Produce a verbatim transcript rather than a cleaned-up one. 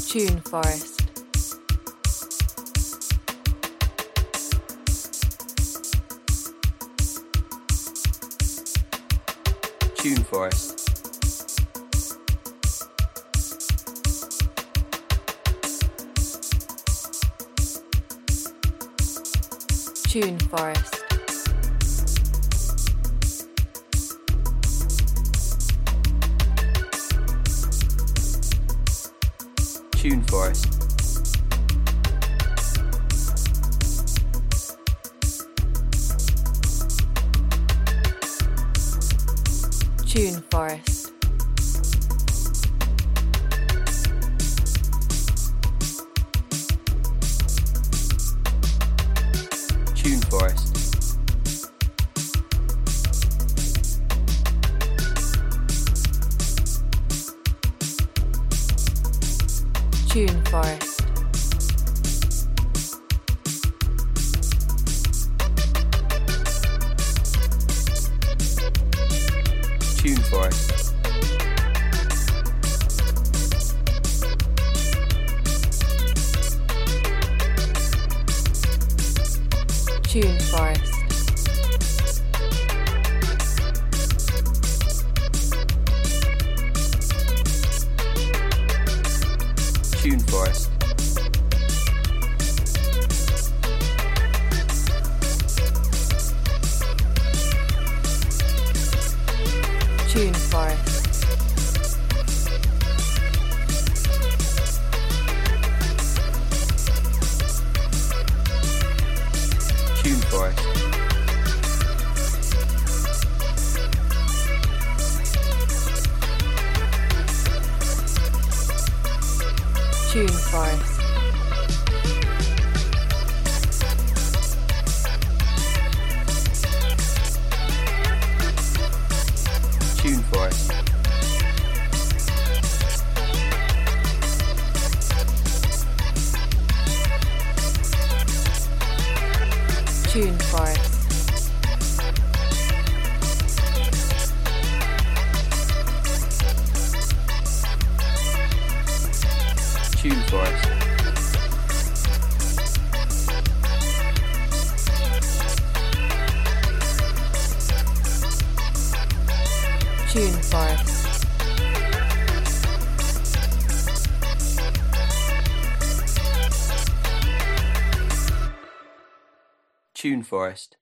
Tune Forest. Tune Forest. Tune Forest. Tune Forest. Tune Forest. Tune Forest. Tune Forest. Tune Forest. Tune Forest. Tune Forest. Tune Forest. Tune Forest. Tune Forest. Tune Forest. Tune Forest. Tune Forest. Tune Forest. Tune Forest.